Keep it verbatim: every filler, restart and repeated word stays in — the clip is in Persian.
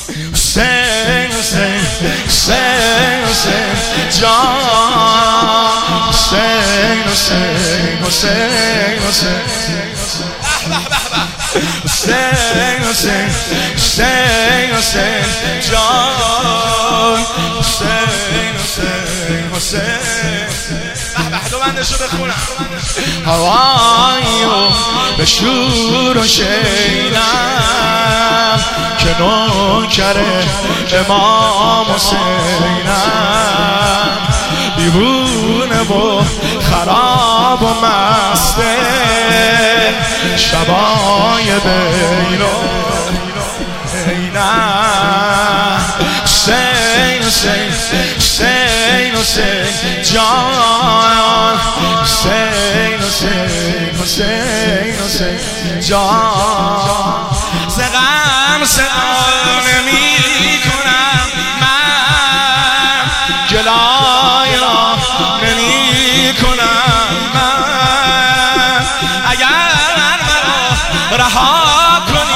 حسین حسین حسین حسین جان حسین حسین حسین حسین حسین حسین حسین حسین جان حسین حسین حسین دو بندشو بخونم هواییو به شور و شینم که نوکر امام حسینم دیوونه و خراب و مسته شبای بین و بینم حسین حسین حسین حسین جان حسین حسین حسین حسین جان زغم سعال نمی کنم من گلای را نمی کنم من اگر مرا رها کنی